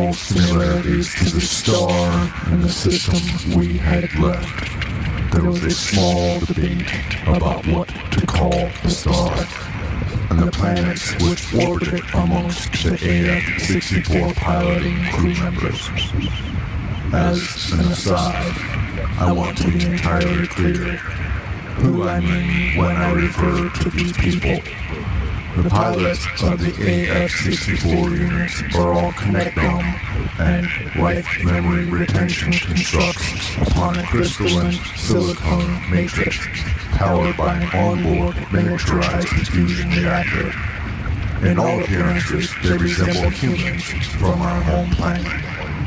remarkable similarities to the star and the system we had left. There was a small debate about what to call the star, and the planets which orbited amongst the AF-64 piloting crew members. As an aside, I want to be entirely clear who I mean when I refer to these people. The pilots of the AF-64 units are all Connectome and life memory retention constructs upon a crystalline silicone matrix powered by an onboard miniaturized fusion reactor. In all appearances, they resemble humans from our home planet.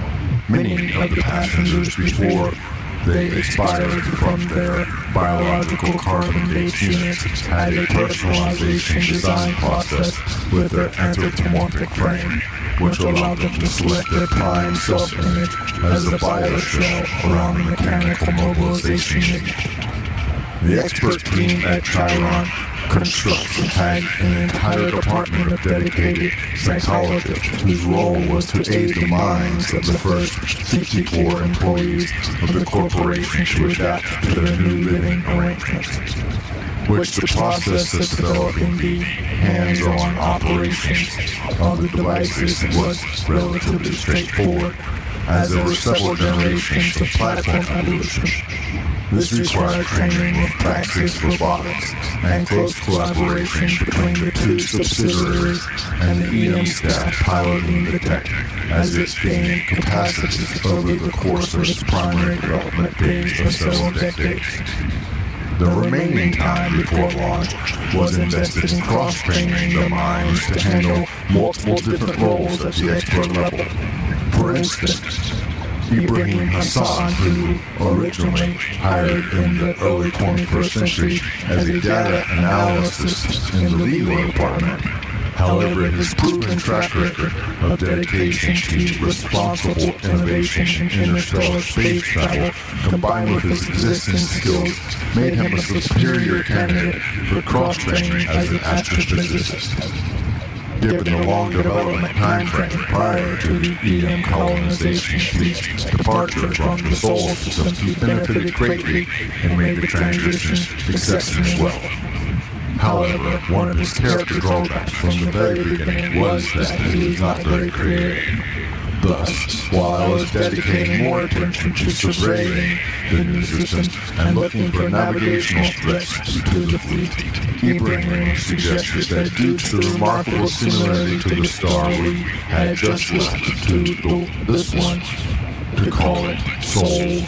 Many of the passengers before they expired from their biological carbon-based units had a personalization design process with their anthropomorphic frame, which allowed them to select their prime self-image as the bioshell around the mechanical mobilization unit. The expert team at Chiron Constructs had an entire department of dedicated psychologists whose role was to aid the minds of the first 64 employees of the corporation to adapt to their new living arrangements, which the process of developing the hands-on operations of the devices was relatively straightforward, as there were several generations of platform evolution. This required training with Praxis Robotics and close collaboration between the two subsidiaries and the EM staff piloting the tech as it gained capacities over the course of its primary development phase of several decades. The remaining time before launch was invested in cross-training the minds to handle multiple different roles at the expert level. For instance, Ibrahim Hassan, who originally hired in the early 21st century as a data analyst in the legal department. However, his proven track record of dedication to responsible innovation in interstellar space travel, combined with his existing skills, made him a superior candidate for cross-training as an astrophysicist. Given the long development timeframe prior to the EM colonization fleet's departure from the solar system, he benefited greatly and made the transition exceptionally well. However, one of his character drawbacks from the very beginning was that he was not very creative. Thus, while I was dedicating more attention to surveying the new system and looking for navigational threats to the fleet, Ibrahim suggested that due to the remarkable similarity to the star we had just left to this one, to call it Sol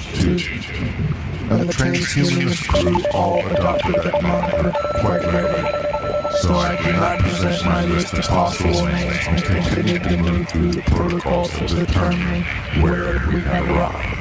2. And the transhumanist crew all adopted that moniker quite readily. So I did not present my list of possible names and continued to move through the protocols of determining where we had arrived.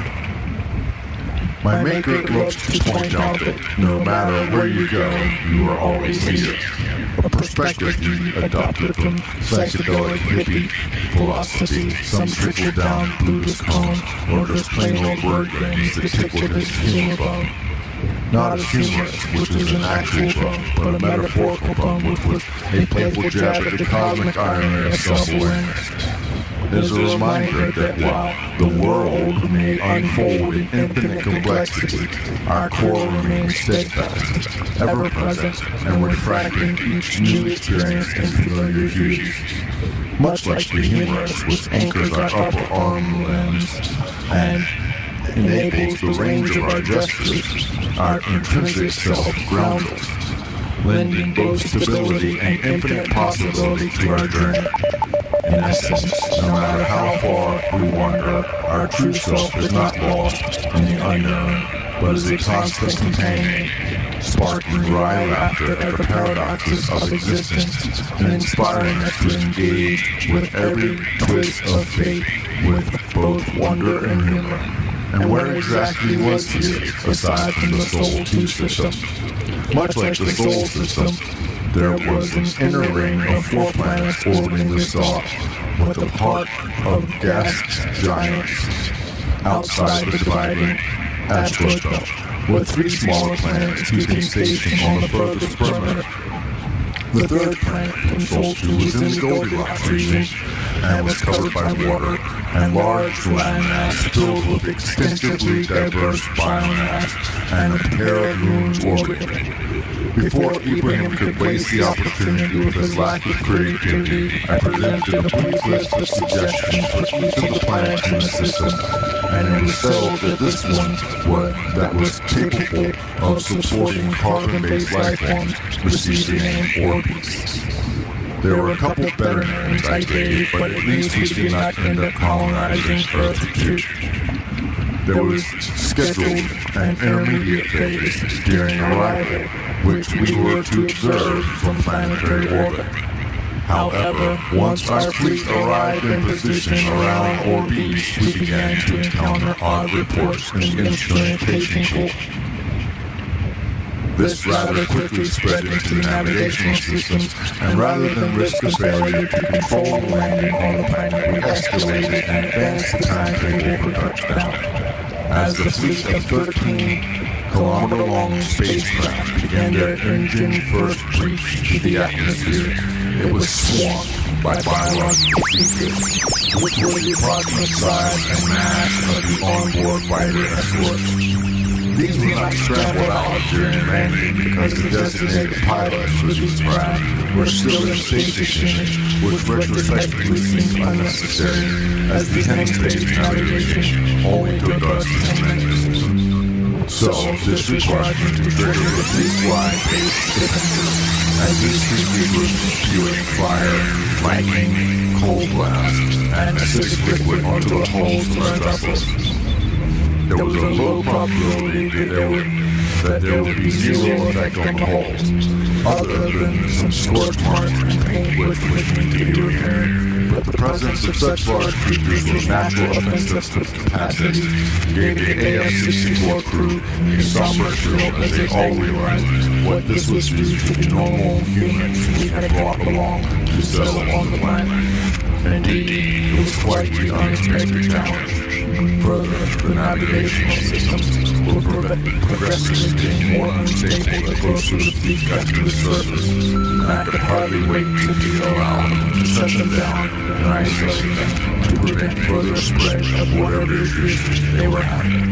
My maker loves to point out that no matter where you go, you are always here. A perspective he adopted from psychedelic hippie philosophy, some trickled down Buddhist cone, or just plain old word games that tickled his humor bone. Not as humorous, which is an actual bone, but a metaphorical bone which was a playful jab at the cosmic irony of self-awareness. It is a reminder that while the world may unfold in infinite complexity, our core remains steadfast, ever-present, and refracting each new experience in familiar hues. Much like the humorous, which anchors our upper arm limbs and enables the range of our gestures, our intrinsic self grounds us, lending both stability and infinite possibility to our journey. In essence, no matter how far we wander, our true self is not lost in the unknown, but is a constant companion, sparking wry laughter at the paradoxes of existence and inspiring us to engage with every twist of fate with both wonder and humor. And where exactly was here, aside from the Sol 2 system? Much like the Sol system, there was an inner ring of 4 planets orbiting the star, with a part of gas giants outside the dividing asteroid belt, with 3 smaller planets keeping station on the furthest perimeter. The third planet Control 2 was in the Goldilocks region and was covered by water and large landmass filled with extensively diverse biomass and a pair of moons orbiting. Before Ibrahim could waste the opportunity with his lack of creativity, I presented a brief list of suggestions for each of the planets in the system, and it was settled that this one was capable of supporting carbon-based life forms received the name Orbeez. There were a couple better names I gave, but at least we did not end up colonizing Earth too. There was scheduled an intermediate phase during arrival, which we were to observe from planetary orbit. However, once our fleet arrived in position around Orbeez, we began to encounter odd reports in the instrumentation pool. This rather quickly spread into the navigational systems, and rather than risk a failure to control the landing on the planet, we escalated and advanced the timetable for touchdown. As the fleet of 13-kilometer-long spacecraft began their engine-first breach to the atmosphere, it was swamped by biological features, which were the approximate size and mass of the onboard fighter escorts. These were not scrambled out during landing because the designated pilots for these craft were still in stationary, which retrospectively seemed unnecessary, as the 10-stage navigation only took us 10 minutes. So, this required me to trigger the fleet-wide base differences, as these creatures were spewing fire, lightning, cold blast, and acidic liquid onto the hulls of our vessels. There was a low probability that there would be zero effect on the hulls, other than some scorch marks and paint which would need to be repaired. But the presence of such large creatures with natural offensive capacity gave the AF-64 crew a somber thrill as they all realized what this was due to the normal humans we had brought along to settle on the planet. Indeed, it was quite the unexpected challenge. Further, the navigational systems were progressively getting more unstable the closer the fleet got to the surface, and I could hardly wait to be allowed to set them down and isolate them to prevent further spread of whatever issues they were having.